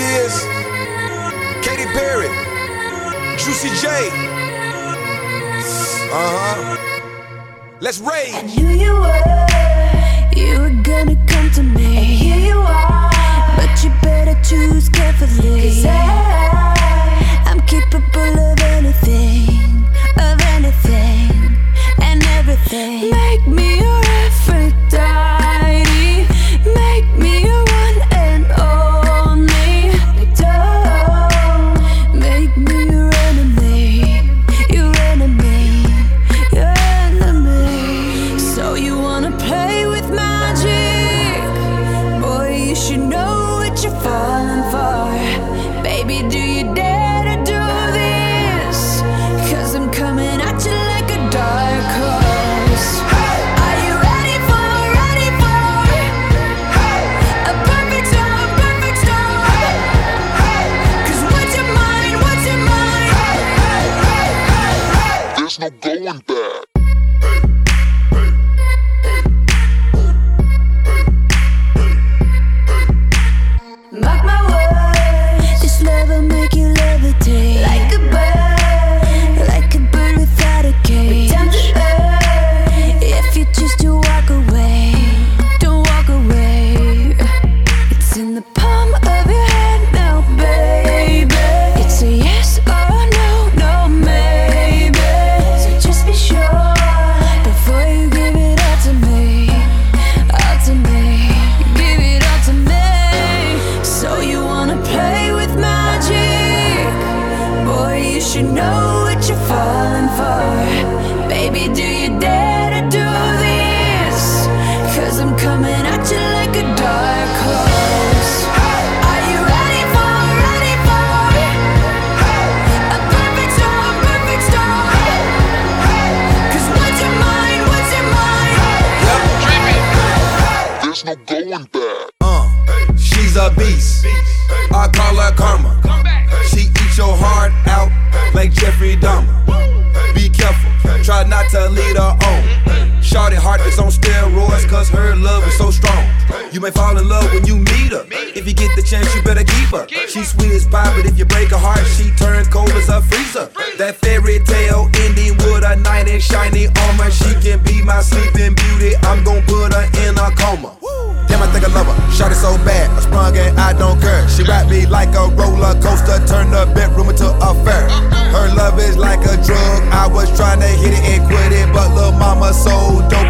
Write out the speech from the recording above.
is Katy Perry, Juicy J. Let's rage. I knew you were gonna come to me, and here you are. But you better choose carefully, 'cause I'm capable of anything, and everything. Make me your Aphrodite, make me your one and only. Don't make me your enemy, your enemy, your enemy. So you wanna play with magic? Boy, you should know what you're falling for. Baby, do you dare to do this? 'Cause I'm coming at you like a dark horse. Are you ready for a perfect storm, perfect storm? 'Cause what's your mind, There's no going back. Mark my words, this love will make you levitate like a bird without a cage. Down to earth, if you choose to walk away, don't walk away. It's in the palm of your hand now, baby. It's a yes or no, no maybe. So just be sure before you give it all to me, give it all to me. So you wanna play with magic? Boy, you should know what you're falling for. Baby, do you dare to do this? 'Cause I'm coming at you like a dark horse. Are you ready for a perfect storm, perfect storm? 'Cause what's your mind, There's no going back. She's a beast, I call her karma. She eats your heart out like Jeffrey Dahmer. Be careful, try not to lead her on. Shawty heart is on steroids, 'cause her love is so strong. You may fall in love when you meet her. If you get the chance, you better keep her. She's sweet as pie, but if you break her heart, she turns cold as a freezer. That fairy tale ending with a knight in shiny armor. She can be my sleeping beauty, I'm gon' put her in a coma. Damn, I think I love her, shot it so bad, I sprung and I don't care. She wrapped me like a roller coaster, turned the bedroom into a fair. Her love is like a drug, I was trying to hit it and quit it, but lil' mama so dope